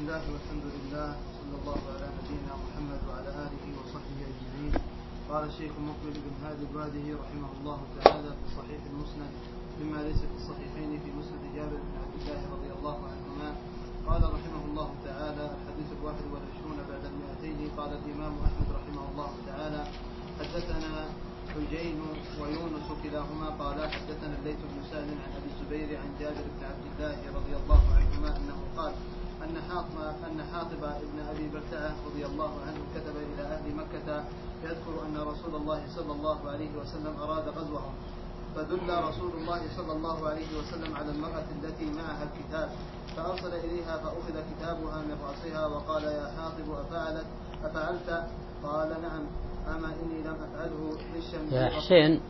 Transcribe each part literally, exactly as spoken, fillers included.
الله والحمد لله صلى الله على نبينا محمد وعلى آله وصحبه أجمعين. قال الشيخ مقبل بن هادي الوادي رحمه الله تعالى في صحيح المسند مما ليس في الصحيحين في مسند جابر بن عبد الله رضي الله عنهما قال رحمه الله تعالى: الحديث الواحد والعشرون بعد المئتين. قال الإمام أحمد رحمه الله تعالى: حدثنا حجين ويونس كلاهما قال حدثنا الليث بن سهل عن أبي الزبير عن جابر بن عبد الله رضي الله عنهما أنه قال أن حاطب أن حاطب ابن أبي بلتعة رضي الله عنه كتب إلى أهل مكة يذكر أن رسول الله صلى الله عليه وسلم أراد غزوهم، فدل رسول الله صلى الله عليه وسلم على المرأة التي معها الكتاب، فأرسل إليها فأخذ كتابها من رأسها وقال: يا حاطب أفعلت أفعلت؟ قال: نعم. أما إني لم أفعله غشا. يا حسين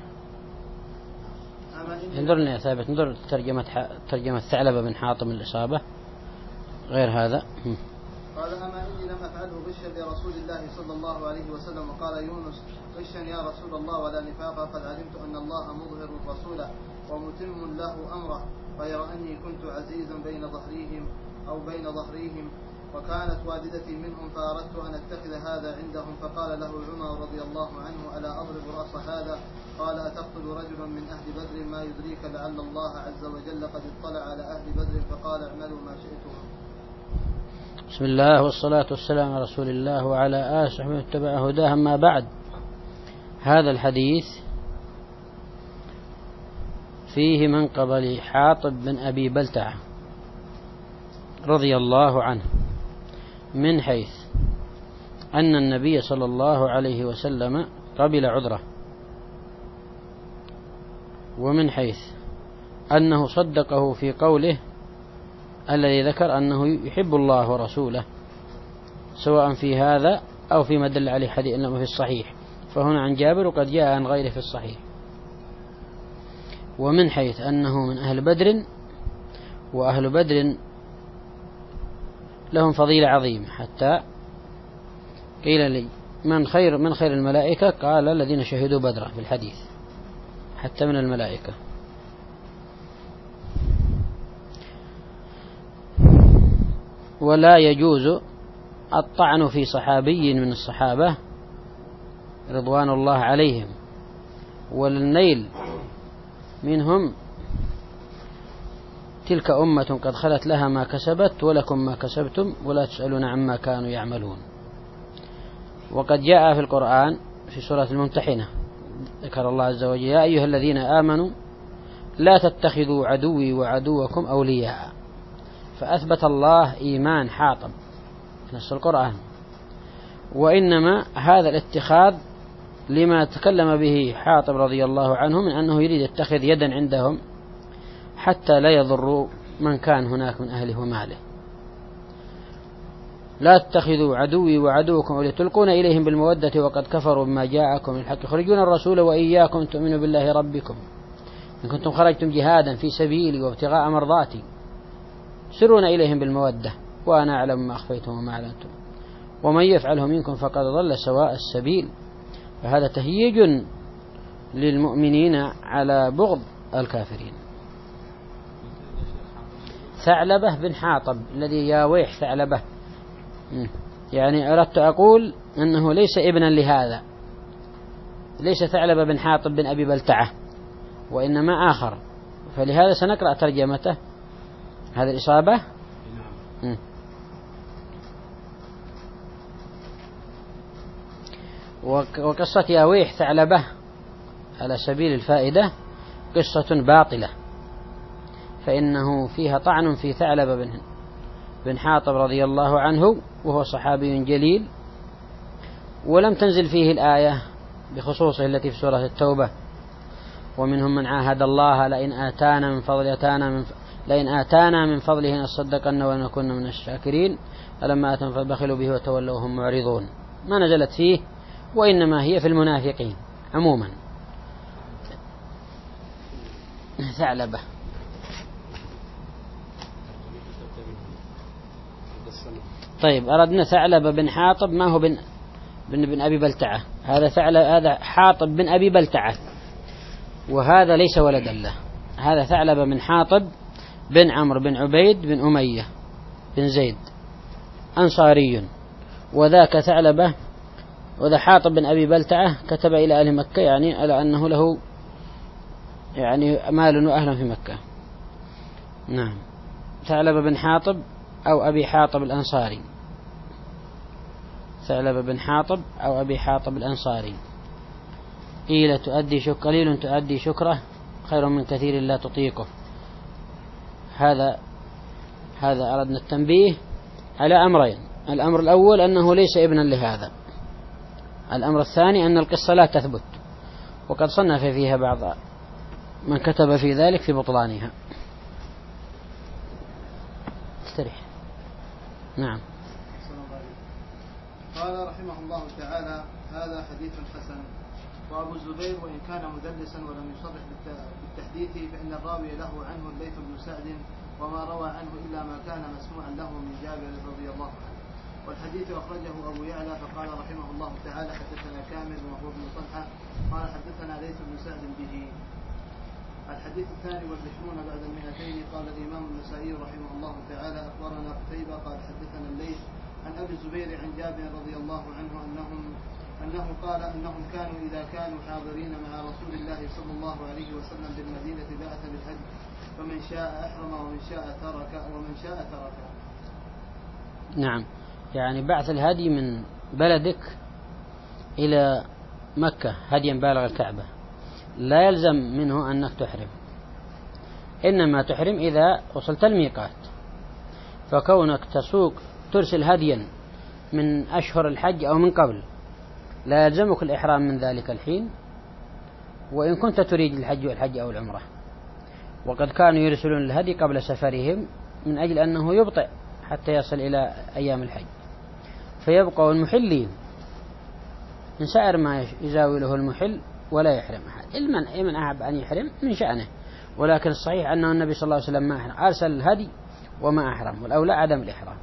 انظرني يا ثابت، انظر ترجمة ترجمة ثعلبة بن حاطم الإصابة غير هذا. قال: أما إني لم أفعله غشا لرسول الله صلى الله عليه وسلم. وقال يونس: غشا يا رسول الله ولا نفاق، قد علمت أن الله مظهر رسوله ومتم له أمره، غير أني كنت عزيزا بين ظهريهم أو بين ظهريهم، وكانت والدتي منهم، فأردت أن أتخذ هذا عندهم. فقال له عمر رضي الله عنه: ألا أضرب رأس هذا؟ قال: أتقتل رجلا من أهل بدر؟ ما يدريك لعل الله عز وجل قد اطلع على أهل بدر. فقال: اعملوا ما شئتم. بسم الله والصلاة والسلام على رسول الله وعلى آله وصحبه اتبع هداه. أما بعد، هذا الحديث فيه من قبل حاطب بن أبي بلتعة رضي الله عنه، من حيث أن النبي صلى الله عليه وسلم قبل عذره، ومن حيث أنه صدقه في قوله الذي ذكر أنه يحب الله ورسوله، سواء في هذا أو فيما دل عليه حديث إنما في الصحيح، فهنا عن جابر وقد جاء عن غيره في الصحيح. ومن حيث أنه من أهل بدر، وأهل بدر لهم فضيلة عظيمة، حتى قيل لي من خير من خير الملائكة؟ قال: الذين شهدوا بدرا في الحديث، حتى من الملائكة. ولا يجوز الطعن في صحابي من الصحابة رضوان الله عليهم، والنيل منهم تلك أمة قد خلت لها ما كسبت ولكم ما كسبتم ولا تسألون عما كانوا يعملون. وقد جاء في القرآن في سورة الممتحنة ذكر الله عز وجل: يا أيها الذين آمنوا لا تتخذوا عدوي وعدوكم أولياء، فأثبت الله إيمان حاطب في نص القرآن. وإنما هذا الاتخاذ لما تكلم به حاطب رضي الله عنه من أنه يريد يتخذ يدا عندهم حتى لا يضروا من كان هناك من أهله وماله. لا تتخذوا عدوي وعدوكم أولياء تلقون إليهم بالمودة وقد كفروا بما جاءكم من الحق يخرجون الرسول وإياكم تؤمنوا بالله ربكم إن كنتم خرجتم جهادا في سبيلي وابتغاء مرضاتي سرون إليهم بالمودة وأنا أعلم ما أخفيتم وما أعلنتم ومن يفعله منكم فقد ضل سواء السبيل. فهذا تهييج للمؤمنين على بغض الكافرين. ثعلبة بن حاطب الذي يا ويح ثعلبة، يعني أردت أقول أنه ليس ابنا لهذا، ليس ثعلبة بن حاطب بن أبي بلتعة، وإنما آخر. فلهذا سنقرأ ترجمته. هذه الإصابة. م. وقصة يا ويح ثعلبة على سبيل الفائدة قصة باطلة، فإنه فيها طعن في ثعلبة بن بن حاطب رضي الله عنه، وهو صحابي جليل، ولم تنزل فيه الآية بخصوصه التي في سورة التوبة: ومنهم من عاهد الله لئن آتانا من فضل آتانا من لئن آتانا من فضله نصدقن ونكون من الشاكرين فلما آتاهم فبخلوا به وتولوا وهم معرضون. ما نزلت فيه، وإنما هي في المنافقين عموما. ثعلبة. طيب، أردنا ثعلبة بن حاطب، ما هو بن بن, بن أبي بلتعة. هذا ثعلبة، هذا حاطب بن أبي بلتعة، وهذا ليس ولدا له. هذا ثعلبة بن حاطب بن عمرو بن عبيد بن أمية بن زيد أنصاري وذاك ثعلبة وذا حاطب بن أبي بلتعة كتب إلى أهل مكة يعني على أنه له يعني مال وأهل في مكة. نعم. ثعلبة بن حاطب أو أبي حاطب الأنصاري، ثعلبة بن حاطب أو أبي حاطب الأنصاري. قيل تؤدي شك قليل تؤدي شكره خير من كثير لا تطيقه. هذا هذا أردنا التنبيه على أمرين: الأمر الأول أنه ليس ابنا لهذا، الأمر الثاني أن القصة لا تثبت، وقد صنف فيها بعض من كتب في ذلك في بطلانها. استريح. نعم. قال رحمه الله تعالى: هذا حديث حسن. وأبو الزبير وإن كان مدلسا ولم يصرح بالتحديث فإن الراوي له عنه الليث بن سعد، وما روى عنه إلا ما كان مسموعا له من جابر رضي الله عنه. والحديث أخرجه أبو يعلى فقال رحمه الله تعالى: حدثنا كامل وهو ابن طلحة قال حدثنا ليث بن سعد به. الحديث الثاني والعشرون بعد المئتين قال الإمام النسائي رحمه الله تعالى: أخبرنا قتيبة قال حدثنا الليث عن أبي الزبير عن جابر رضي الله عنه أنهم أنه قال أنهم كانوا إذا كانوا حاضرين مع رسول الله صلى الله عليه وسلم بالمدينة بعث بالحج، فمن شاء أحرم ومن شاء ترك ومن شاء ترك. نعم، يعني بعث الهدي من بلدك إلى مكة هديا بالغ الكعبة لا يلزم منه أنك تحرم، إنما تحرم إذا وصلت الميقات. فكونك تسوق ترسل هديا من أشهر الحج أو من قبل لا يلزمك الإحرام من ذلك الحين، وإن كنت تريد الحج والحج أو العمرة. وقد كانوا يرسلون الهدي قبل سفرهم من أجل أنه يبطئ حتى يصل إلى أيام الحج، فيبقوا المحلين من سائر ما يزاوله المحل ولا يحرم أحد. من أحب أن يحرم من شأنه، ولكن الصحيح أنه النبي صلى الله عليه وسلم ما أحرم، أرسل الهدي وما أحرم، والأولى عدم الإحرام.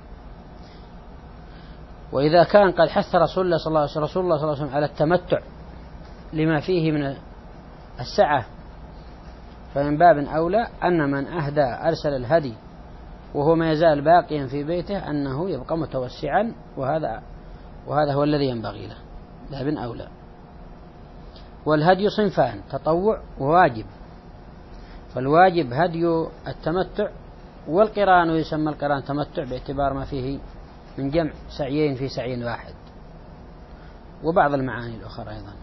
وإذا كان قد حث رسول الله صلى الله عليه رسول الله صلى الله عليه وسلم على التمتع لما فيه من السعة، فمن باب أولى أن من أهدى أرسل الهدي وهو ما يزال باقيا في بيته أنه يبقى متوسعا، وهذا وهذا هو الذي ينبغي له، باب أولى. والهدي صنفان: تطوع وواجب. فالواجب هدي التمتع، والقران يسمى القران تمتع باعتبار ما فيه من جمع سعيين في سعي واحد، وبعض المعاني الأخرى أيضا.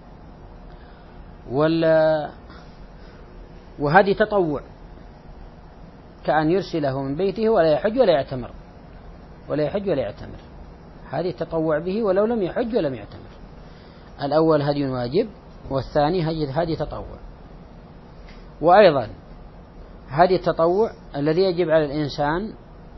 وهدي تطوع كأن يرسله من بيته ولا يحج ولا يعتمر ولا يحج ولا يعتمر هذه تطوع به ولو لم يحج ولم يعتمر. الأول هدي واجب، والثاني هدي تطوع. وأيضا هدي التطوع الذي يجب على الإنسان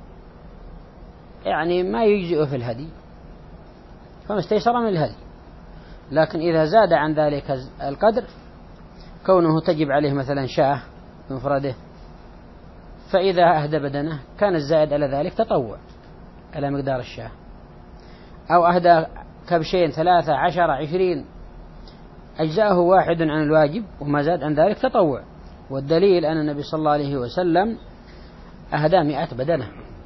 يعني ما يجزئه في الهدي فما استيسر من الهدي، لكن إذا زاد عن ذلك القدر كونه تجب عليه مثلا شاة بمفرده، فإذا أهدى بدنه كان الزائد على ذلك تطوع على مقدار الشاة، أو أهدى كبشين ثلاثة عشر عشرين أجزاءه واحد عن الواجب وما زاد عن ذلك تطوع. والدليل أن النبي صلى الله عليه وسلم أهدى مئة بدنة،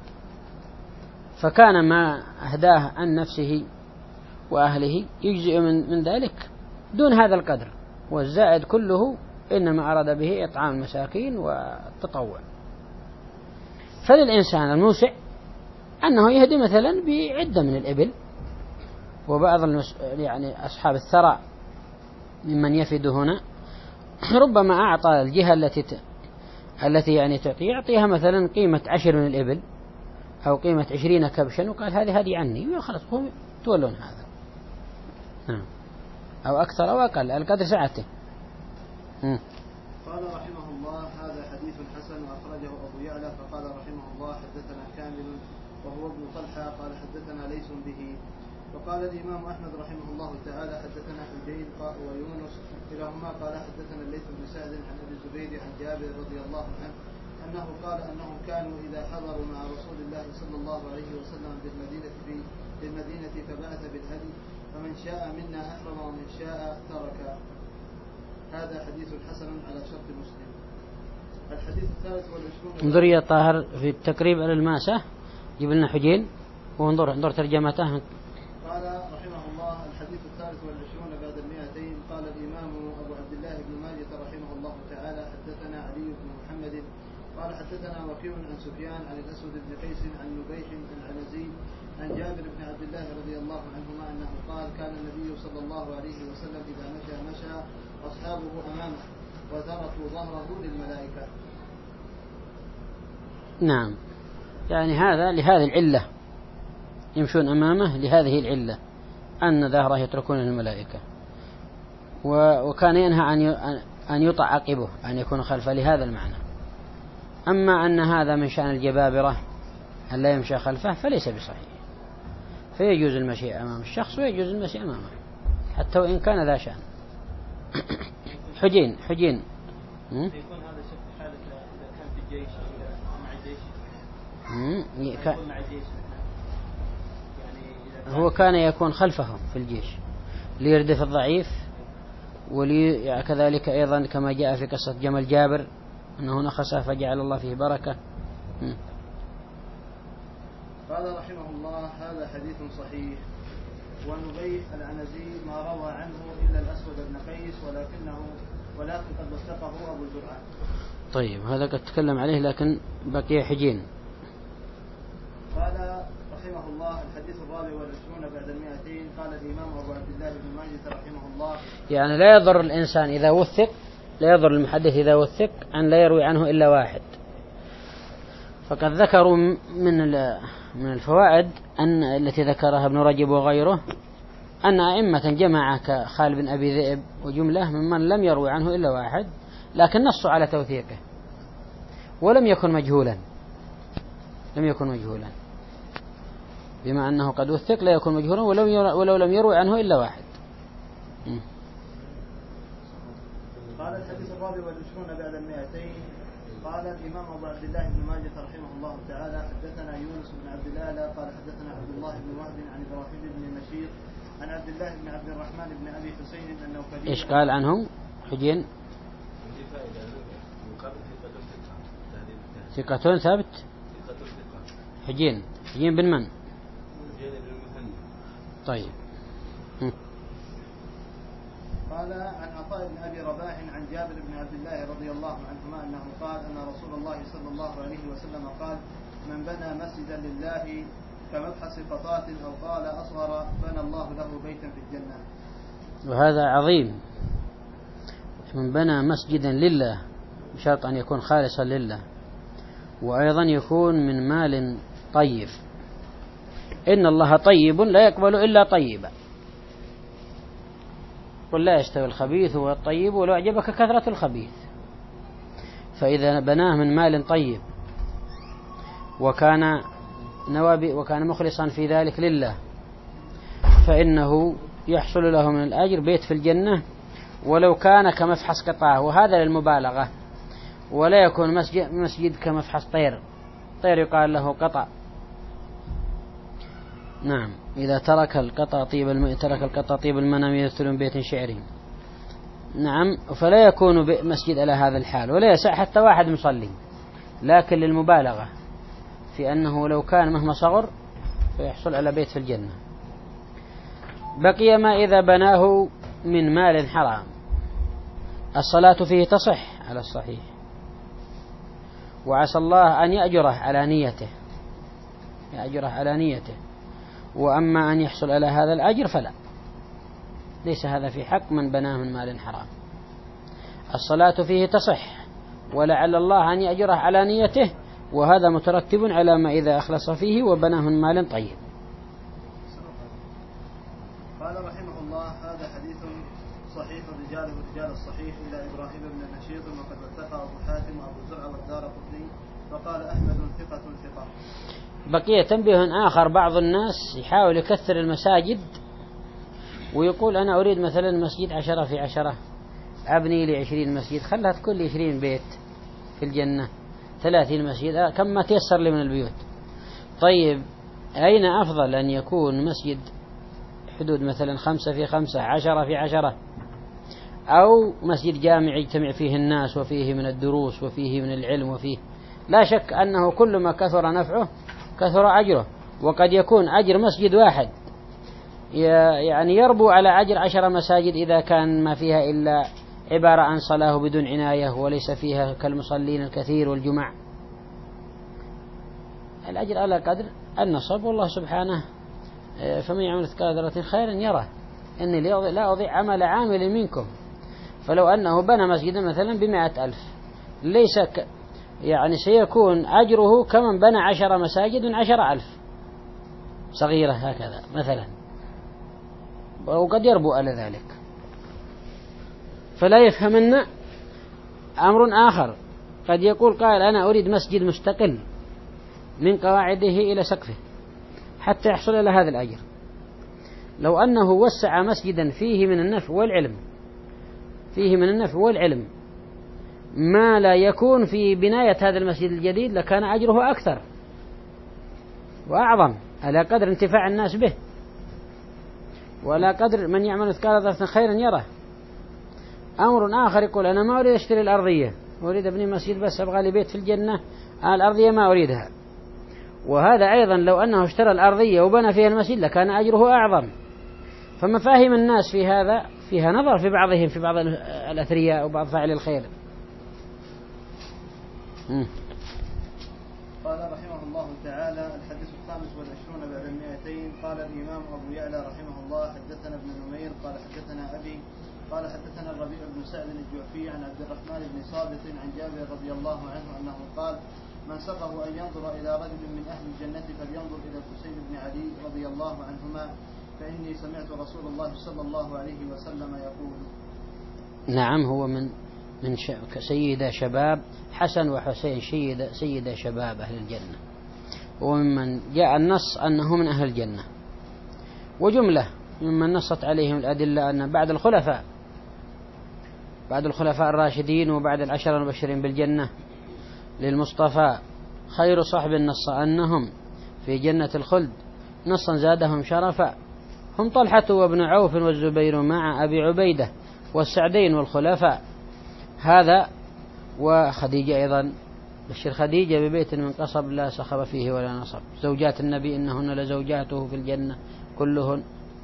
فكان ما أهداه عن نفسه وأهله يجزئ من, من ذلك دون هذا القدر، والزائد كله إنما أراد به إطعام المساكين والتطوع. فللإنسان الموسع أنه يهدي مثلا بعدة من الإبل، وبعض المس... يعني أصحاب الثراء ممن يفد هنا ربما أعطى الجهة التي ت... التي يعني تعطي يعطيها مثلا قيمة عشر من الإبل أو قيمة عشرين كبشا، وقال هذه هذه عني، وخلاص هم تولون هذا. نعم. أو أكثر أو أقل القدر سعته. قال رحمه الله: هذا حديث حسن وأخرجه أبو يعلى. فقال رحمه الله: حدثنا كامل وهو ابن طلحة قال حدثنا ليس به. وقال الإمام أحمد رحمه الله تعالى: حدثنا حجين ويونس كلاهما قال حدثنا الليث بن سعد عن أبي الزبير عن جابر رضي الله عنه أنه قال أنهم كانوا إذا حضروا مع رسول الله صلى الله عليه وسلم بالمدينة في بالمدينة فبعث بالهدي، فمن شاء منا أحرم ومن شاء ترك. هذا حديث حسن على شرط مسلم. الحديث الثالث والعشرون. انظر يا طاهر في التقريب على الماسة، جيب لنا حجين. وانظر انظر ترجمته. قال رحمه الله: الحديث الثالث والعشرون بعد المئتين. قال الإمام أبو عبد الله بن ماجه رحمه الله تعالى: حدثنا علي بن محمد قال حدثنا وكيع عن سفيان عن الأسود بن قيس عن نبيح العنزي عن جابر بن عبد الله رضي الله عنهما أنه قال: كان النبي صلى الله عليه وسلم إذا مشى مشى أصحابه أمامه وتركوا ظهره للملائكة. نعم، يعني هذا لهذه العلة، يمشون أمامه لهذه العلة أن ظهره يتركون للملائكة، وكان ينهى أن يطع عقبه، أن يكون خلفه لهذا المعنى. أما أن هذا من شأن الجبابرة أن لا يمشي خلفه فليس بصحيح، فيجوز المشي أمام الشخص ويجوز المشي أمامه حتى وإن كان ذا شأن. حجين حجين يكون هذا شف حالة إذا كان في الجيش أو مع الجيش. ك... مع الجيش يعني هو كان يكون خلفهم في الجيش ليردف الضعيف، وكذلك أيضا كما جاء في قصة جمل جابر أنه نخسه فجعل الله فيه بركة. م. قال رحمه الله: هذا حديث صحيح. ونبيح العنزي ما روى عنه إلا الأسود بن قيس ولكنه ولكن قد وثقه أبو زرعة. طيب، هذا قد تكلم عليه لكن بقي حجين. قال رحمه الله: الحديث الرابع والعشرون بعد المئتين. قال الإمام أبو عبد الله بن ماجه رحمه الله: يعني لا يضر الإنسان إذا وثق، لا يضر المحدث إذا وثق أن لا يروي عنه إلا واحد. فقد ذكروا من من الفوائد أن التي ذكرها ابن رجب وغيره أن أئمة جماعة كخالد بن أبي ذئب وجملة ممن لم يروي عنه إلا واحد، لكن نصوا على توثيقه ولم يكن مجهولا، لم يكن مجهولا بما أنه قد وثق لا يكون مجهولا ولو, ولو لم يروي عنه إلا واحد. م. قال الحديث الرابع والعشرون بعد المئتين. قال الإمام أبو عبد الله بن ماجه رحمه الله تعالى: حدثنا يونس بن عبد الأعلى قال حدثنا عبد الله بن وهب عن إبراهيم بن مشيط عن عبد الله بن عبد الرحمن بن أبي حسين أنه كبير. إيش قال عنهم حجين؟ ثقة ثابت. حجين حجين بن من؟ طيب. م. قال عن عطاء بن أبي رباح عن جابر بن عبد الله رضي الله عنهما أنه قال أن رسول الله صلى الله عليه وسلم قال: من بنى مسجدا لله كمبحث قطاة أو قال أصغر بنى الله له بيتا في الجنة. وهذا عظيم، من بنى مسجدا لله بشرط أن يكون خالصا لله، وأيضا يكون من مال طيب. إن الله طيب لا يقبل إلا طيبا، قل لا يستوي الخبيث والطيب ولو أعجبك كثرة الخبيث. فإذا بناه من مال طيب وكان نوابي وكان مخلصا في ذلك لله فإنه يحصل له من الأجر بيت في الجنة ولو كان كمفحص قطعة، وهذا للمبالغة، ولا يكون مسجد, مسجد كمفحص طير، طير يقال له قطع. نعم، إذا ترك القطع طيب الم... ترك القطع طيب المنام يدخل من بيت شعري. نعم، فلا يكون مسجد على هذا الحال، ولا يسع حتى واحد مصلي، لكن للمبالغة في أنه لو كان مهما صغر فيحصل على بيت في الجنة. بقي ما إذا بناه من مال حرام. الصلاة فيه تصح على الصحيح، وعسى الله أن يأجره على نيته، يأجره على نيته. وأما أن يحصل على هذا الأجر فلا، ليس هذا في حق من بناه من مال حرام. الصلاة فيه تصح ولعل الله أن يأجره على نيته، وهذا مترتب على ما إذا أخلص فيه وبناه من مال طيب. قال رحمه الله: هذا حديث صحيح رجاله رجال الصحيح إلى إبراهيم بن نشيط وقد وثقه أبو حاتم وأبو زرع والدارقطني وقال أحمد ثقة ثقة. بقي تنبيه آخر، بعض الناس يحاول يكثر المساجد ويقول أنا أريد مثلا مسجد عشرة في عشرة، أبني لي عشرين مسجد، خلها تكون لي عشرين بيت في الجنة، ثلاثين مسجد، كم ما تيسر لي من البيوت. طيب أين أفضل أن يكون مسجد حدود مثلا خمسة في خمسة، عشرة في عشرة، أو مسجد جامع يجتمع فيه الناس وفيه من الدروس وفيه من العلم وفيه؟ لا شك أنه كل ما كثر نفعه كثر أجره، وقد يكون أجر مسجد واحد يعني يربو على أجر عشر مساجد إذا كان ما فيها إلا عبارة عن صلاة بدون عناية وليس فيها كالمصلين الكثير والجمع. الأجر على قدر النصب، والله سبحانه فمن يعمل مثقال ذرة خيرا يره، إني لا أضيع عمل عامل منكم. فلو أنه بنى مسجدا مثلا بمائة ألف ليس ك يعني سيكون أجره كمن بنى عشر مساجد عشر ألف صغيرة هكذا مثلا، وقد يربو على ذلك. فلا يفهمن أمر آخر، قد يقول قائل أنا أريد مسجد مستقل من قواعده إلى سقفه حتى يحصل إلى هذا الأجر. لو أنه وسع مسجدا فيه من النفع والعلم فيه من النفع والعلم ما لا يكون في بناية هذا المسجد الجديد لكان أجره أكثر وأعظم على قدر انتفاع الناس به، ولا قدر من يعمل مثقال ذرة خيرا يره. أمر آخر يقول أنا ما أريد أشتري الأرضية، أريد أبني مسجد بس أبغى لي بيت في الجنة، الأرضية ما أريدها. وهذا أيضا لو أنه اشترى الأرضية وبنى فيها المسجد لكان أجره أعظم. فمفاهيم الناس في هذا فيها نظر في بعضهم في بعض الأثرياء وبعض فاعل الخير. م. قال رحمه الله تعالى: الحديث الخامس والعشرون بعد المئتين. قال الإمام أبو يعلى رحمه الله: حدثنا ابن نمير قال حدثنا أبي قال حدثنا الربيع بن سعد الجعفي عن عبد الرحمن بن صابت عن جابر رضي الله عنه أنه قال: من سقه أن ينظر إلى رجل من أهل الجنة فلينظر إلى الحسين بن علي رضي الله عنهما، فإني سمعت رسول الله صلى الله عليه وسلم يقول. نعم، هو من من سيد شباب حسن وحسين سيد سيد شباب أهل الجنة، وممن جاء النص أنه من أهل الجنة، وجملة ممن نصت عليهم الأدلة أن بعد الخلفاء بعد الخلفاء الراشدين وبعد العشر المبشرين بالجنة للمصطفى خير صحب النص أنهم في جنة الخلد نصا زادهم شرفا، هم طلحة وابن عوف والزبير مع أبي عبيدة والسعدين والخلفاء. هذا وخديجة أيضا، بشر خديجة ببيت من قصب لا صخب فيه ولا نصب، زوجات النبي إنهن لزوجاته في الجنة كلهن.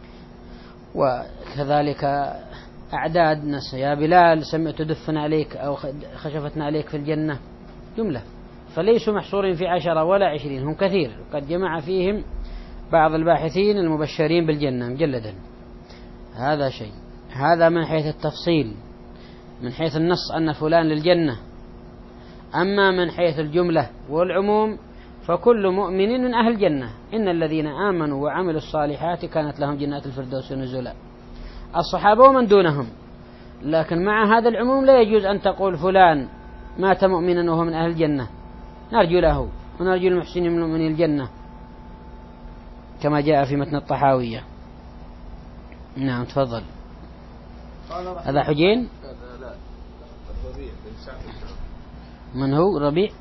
وكذلك أعداد ناس، يا بلال سمعت دفنا عليك أو خشفتنا عليك في الجنة، جملة. فليسوا محصورين في عشرة ولا عشرين، هم كثير، قد جمع فيهم بعض الباحثين المبشرين بالجنة مجلدا. هذا شيء، هذا من حيث التفصيل، من حيث النص أن فلان للجنة. أما من حيث الجملة والعموم فكل مؤمن من أهل الجنة، إن الذين آمنوا وعملوا الصالحات كانت لهم جنات الفردوس نزلا، الصحابة ومن دونهم. لكن مع هذا العموم لا يجوز أن تقول فلان مات مؤمنا وهو من أهل الجنة، نرجو له ونرجو المحسنين من الجنة كما جاء في متن الطحاوية. نعم تفضل. هذا حجين. لا الربيع بن سعد. من هو ربيع؟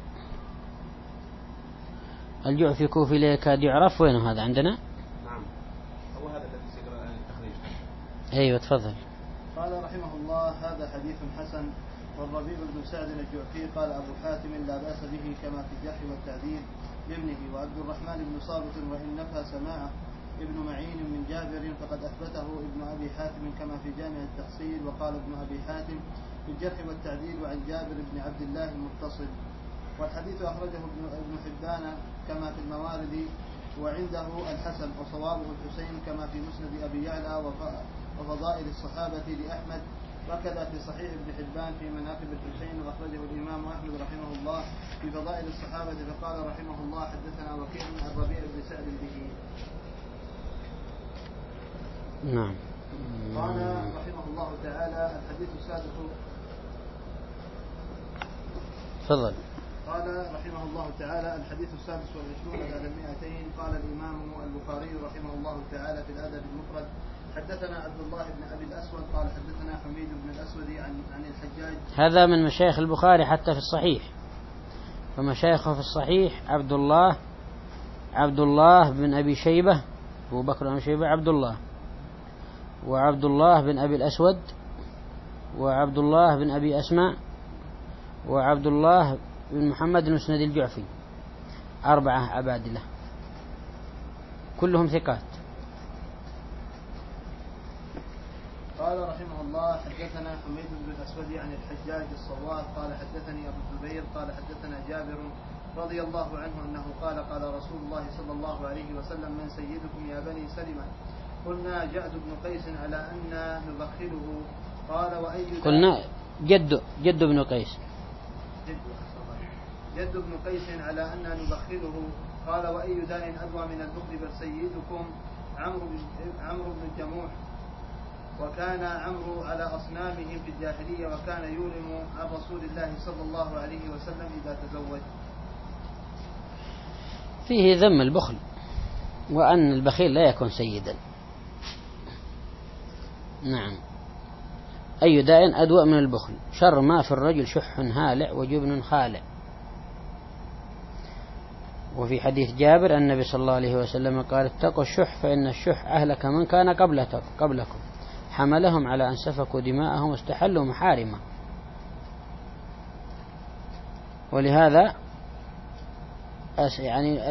الجعفي كوفي لا يكاد يعرف، وينه هذا عندنا؟ نعم هو هذا الذي سيقرأ الآن التخريج. أيوة تفضل. قال رحمه الله: هذا حديث حسن. والربيع بن سعد الجعفي قال أبو حاتم لا بأس به كما في الجرح والتعديل لابنه. وعبد الرحمن بن صابت وإن نفى سماعه ابن معين من جابر فقد أثبته ابن أبي حاتم كما في جامع التفصيل. وقال ابن أبي حاتم في الجرح والتعديل وعن جابر بن عبد الله متصل. والحديث أخرجه ابن حبان كما في الموارد وعنده الحسن، وصوابه الحسين كما في مسند أبي يعلى وفضائل الصحابة لأحمد، وكذا في صحيح ابن حبان في مناقب الحسين. وأخرجه الإمام أحمد رحمه الله في فضائل الصحابة. فقال رحمه الله: حدثنا وكيع عن الربيع بن سعد به. نعم. قال رحمه الله تعالى: الحديث السادس. تفضل. قال رحمه الله تعالى: الحديث السادس والعشرون بعد المئتين. قال الإمام البخاري رحمه الله تعالى في الأدب المفرد: حدثنا عبد الله بن أبي الأسود قال حدثنا حميد بن الأسود عن عن الحجاج. هذا من مشايخ البخاري حتى في الصحيح، فمشايخه في الصحيح عبد الله عبد الله بن أبي شيبة، أبو بكر بن شيبة عبد الله، وعبد الله بن أبي الأسود، وعبد الله بن أبي أسماء، وعبد الله بن محمد بن مسند الجعفي، أربعة عبادلة. كلهم ثقات. قال رحمه الله حدثنا حميد بن الأسود عن الحجاج الصواب قال حدثني أبو الزبير قال حدثنا جابر رضي الله عنه أنه قال قال رسول الله صلى الله عليه وسلم من سيدكم يا بني سلمة؟ قلنا جعد بن قيس على أن نبخله قال وأي قلنا جد جد بن قيس جد, جد بن قيس على أن نبخله قال وأي داء أدوى من البخل بل سيدكم عمرو عمرو بن الجموح وكان عمرو على أصنامهم في الجاهلية وكان يولم عن رسول الله صلى الله عليه وسلم إذا تزوج. فيه ذم البخل وأن البخيل لا يكون سيدا. نعم. أي داء أدوأ من البخل شر ما في الرجل شح هالع وجبن خالع. وفي حديث جابر النبي صلى الله عليه وسلم قال اتقوا الشح فإن الشح أهلك من كان قبلكم حملهم على أن سفكوا دماءهم واستحلوا محارمهم. ولهذا يعني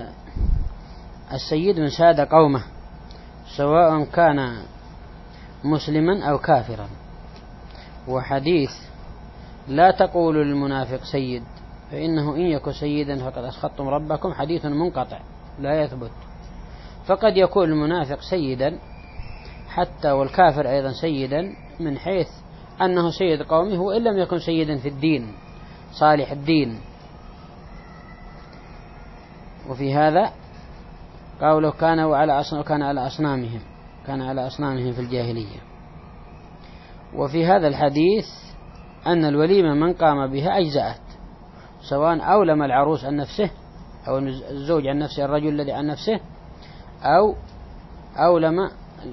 السيد من ساد قومه سواء كان مسلما أو كافرا. وحديث لا تقولوا للمنافق سيد فإنه إن يكن سيدا فقد أسخطتم ربكم حديث منقطع لا يثبت. فقد يكون المنافق سيدا حتى والكافر أيضا سيدا من حيث أنه سيد قومه وإن لم يكن سيدا في الدين صالح الدين. وفي هذا قوله كانوا على أصنام كان على أصنامهم كان على أصنامهم في الجاهلية. وفي هذا الحديث أن الوليمة من قام بها أجزأت سواء أولم العروس عن نفسه أو الزوج عن نفسه الرجل الذي عن نفسه أو أولم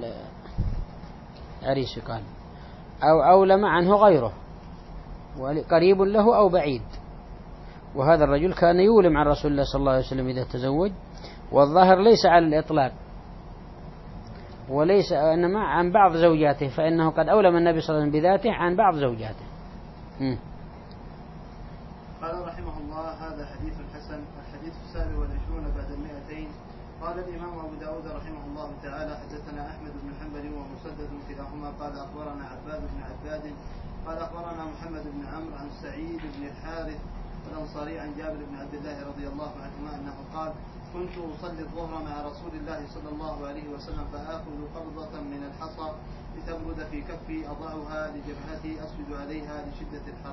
العريس قال أو أولم عنه غيره قريب له أو بعيد. وهذا الرجل كان يولم عن رسول الله صلى الله عليه وسلم إذا تزوج. والظاهر ليس على الإطلاق وليس إنما عن بعض زوجاته فإنه قد أولم النبي صلى الله عليه وسلم بذاته عن بعض زوجاته. م. قال رحمه الله هذا حديث حسن. الحديث السابع والعشرون بعد المئتين. قال الإمام أبو داود رحمه الله تعالى حدثنا أحمد بن حنبل ومسدد كلاهما قال أخبرنا عباد بن عباد قال أخبرنا محمد بن عمرو عن سعيد بن الحارث الأنصاري عن جابر بن عبد الله رضي الله عنهما أنه قال كنت أصلي الظهر مع رسول الله صلى الله عليه وسلم فآخذ قبضة من الحصى لتبرد في كفي أضعها لجبهتي أسجد عليها لشدة الحر.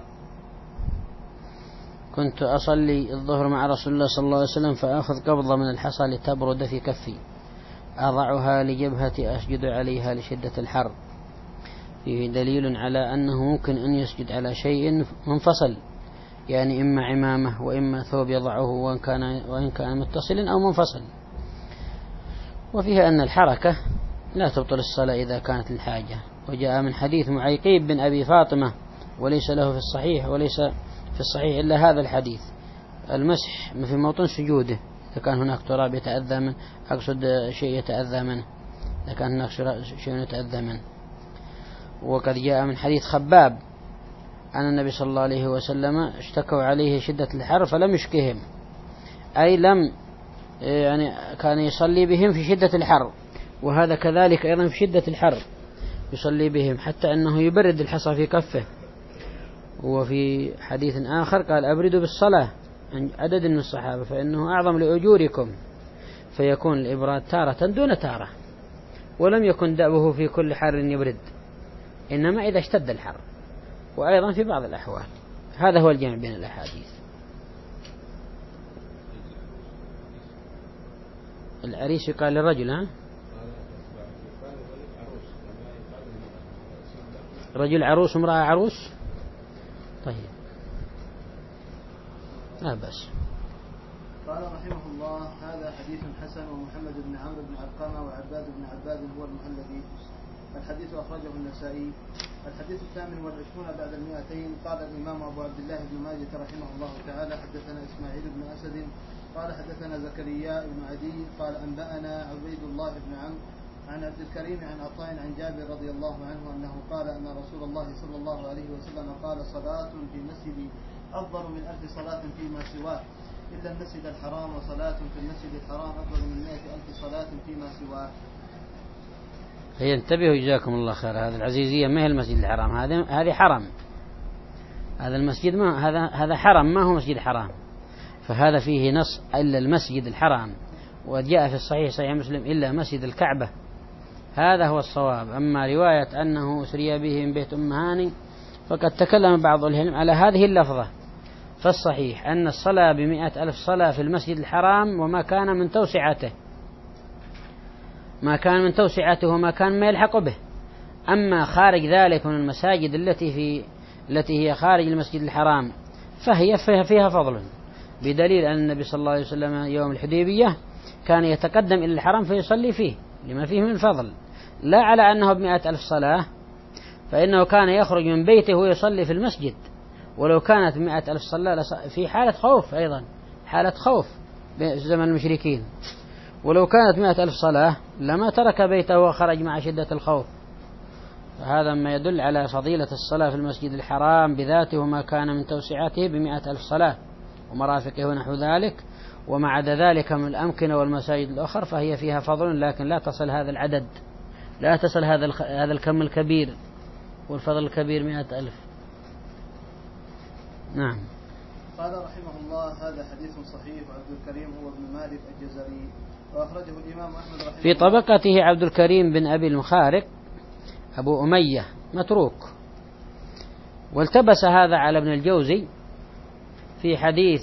كنت أصلي الظهر مع رسول الله صلى الله عليه وسلم فآخذ قبضة من الحصى لتبرد في كفي أضعها لجبهتي أسجد عليها لشدة الحر. فيه دليل على أنه ممكن أن يسجد على شيء منفصل يعني إما عمامة وإما ثوب يضعه وإن كان, وإن كان متصلا أو منفصل. وفيها أن الحركة لا تبطل الصلاة إذا كانت الحاجة. وجاء من حديث معيقيب بن أبي فاطمة وليس له في الصحيح وليس في الصحيح إلا هذا الحديث المسح في موطن سجوده إذا كان هناك تراب يتأذى منه أقصد شيء يتأذى منه إذا كان هناك شيء يتأذى منه. وقد جاء من حديث خباب أن النبي صلى الله عليه وسلم اشتكوا عليه شدة الحر فلم يشكهم أي لم يعني كان يصلي بهم في شدة الحر. وهذا كذلك أيضا في شدة الحر يصلي بهم حتى أنه يبرد الحصى في كفه. وفي حديث آخر قال أبردوا بالصلاة عن عدد من الصحابة فإنه أعظم لأجوركم فيكون الإبراد تارة دون تارة ولم يكن دأبه في كل حر يبرد إنما إذا اشتد الحر وأيضا في بعض الأحوال. هذا هو الجمع بين الأحاديث. العريس قال للرجل ها رجل عروس وامرأة عروس طيب لا بس. قال رحمه الله هذا حديث حسن. ومحمد بن عمرو بن علقمة وعباد بن عباد هو المؤلف. الحديث أخرجه النسائي. الحديث الثامن والعشرون بعد المئتين. قال الإمام أبو عبد الله بن ماجه رحمه الله تعالى حدثنا إسماعيل بن أسد قال حدثنا زكريا بن عدي قال أنبأنا عبيد الله بن عمرو عن عبد الكريم عن عطاء عن جابر رضي الله عنه أنه قال أن رسول الله صلى الله عليه وسلم قال صلاة في المسجد أفضل من ألف صلاة فيما سواه إلا المسجد الحرام وصلاة في المسجد الحرام أفضل من مائة ألف صلاة فيما سواه. فينتبهوا جزاكم الله خير، هذه العزيزية ما هي المسجد الحرام، هذا هذه حرم، هذا المسجد ما هذا هذا حرم، ما هو مسجد حرام. فهذا فيه نص إلا المسجد الحرام، وجاء في الصحيح صحيح مسلم إلا مسجد الكعبة، هذا هو الصواب. أما رواية أنه أسري به من بيت أم هاني فقد تكلم بعض العلماء على هذه اللفظة. فالصحيح أن الصلاة بمئة ألف صلاة في المسجد الحرام، وما كان من توسعته، ما كان من توسعته وما كان ما يلحق به. أما خارج ذلك من المساجد التي في التي هي خارج المسجد الحرام فهي فيها, فيها فضل، بدليل أن النبي صلى الله عليه وسلم يوم الحديبية كان يتقدم إلى الحرام فيصلي فيه لما فيه من فضل، لا على أنه بمئة ألف صلاة، فإنه كان يخرج من بيته ويصلي في المسجد، ولو كانت مئة ألف صلاة في حالة خوف، أيضا حالة خوف بزمن المشركين، ولو كانت مئة ألف صلاة لما ترك بيته وخرج مع شدة الخوف. فهذا ما يدل على فضيلة الصلاة في المسجد الحرام بذاته، وما كان من توسعاته بمئة ألف صلاة ومرافقه ونحو ذلك. وما عدا ذلك من الأمكنة والمساجد الأخرى فهي فيها فضل، لكن لا تصل هذا العدد، لا تصل هذا هذا الكم الكبير والفضل الكبير مئة ألف. نعم. قال رحمه الله: هذا حديث صحيح. وعبد الكريم هو ابن مالك الجزري، وأخرجه الإمام أحمد رحمه في طبقته عبد الكريم بن أبي المخارق أبو أمية متروك. والتبس هذا على ابن الجوزي في حديث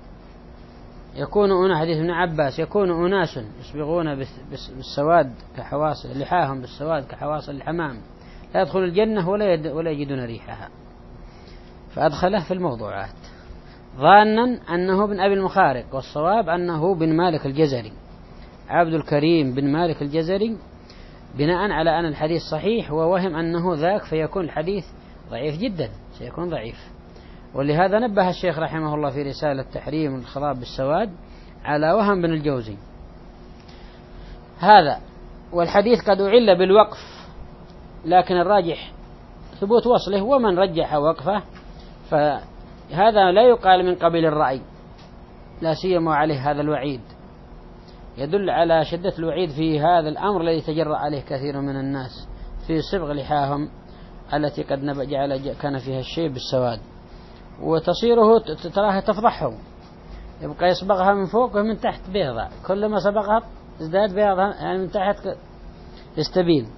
يكون أناس، حديث ابن عباس: يكون أناس يصبغون بالسواد كحواص لحاهم بالسواد كحواصل الحمام، لا يدخل الجنة ولا يد ولا يجدون ريحها. فأدخله في الموضوعات ظانا أنه بن أبي المخارق، والصواب أنه بن مالك الجزري، عبد الكريم بن مالك الجزري، بناء على أن الحديث صحيح ووهم أنه ذاك، فيكون الحديث ضعيف جدا، سيكون ضعيف. ولهذا نبه الشيخ رحمه الله في رسالة تحريم الخضاب بالسواد على وهم بن الجوزي هذا. والحديث قد أعل بالوقف، لكن الراجح ثبوت وصله، ومن رجح وقفه فهذا لا يقال من قبيل الرأي، لا سيما عليه هذا الوعيد، يدل على شدة الوعيد في هذا الأمر الذي تجرأ عليه كثير من الناس في صبغ لحاهم التي قد جعل كان فيها الشيء بالسواد، وتصيره تراها تفضحهم، يبقى يصبغها من فوق ومن تحت بيضاء، كلما صبغها ازداد بيضها، يعني من تحت يستبين.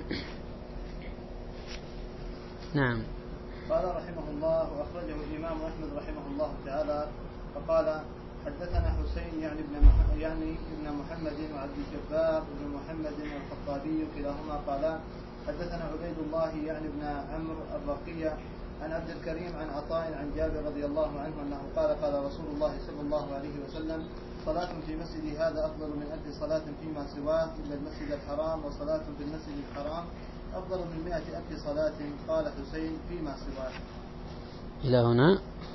نعم. قال رحمه الله: وأخرجه الإمام أحمد رحمه الله تعالى فقال: حدثنا حسين يعني ابن يعني ابن محمد وعبد الجبار بن محمد الخطابي كلاهما قالا: حدثنا عبيد الله يعني ابن عمرو الرقية عن عبد الكريم عن عطاء عن جابر رضي الله عنه أنه قال: قال رسول الله صلى الله عليه وسلم: صلاة في مسجدي هذا أفضل من ألف صلاة فيما سواه إلا المسجد الحرام، وصلاة في المسجد الحرام أفضل من مئة ألف صلاة. قال حسين: فيما سواه. إلى هنا.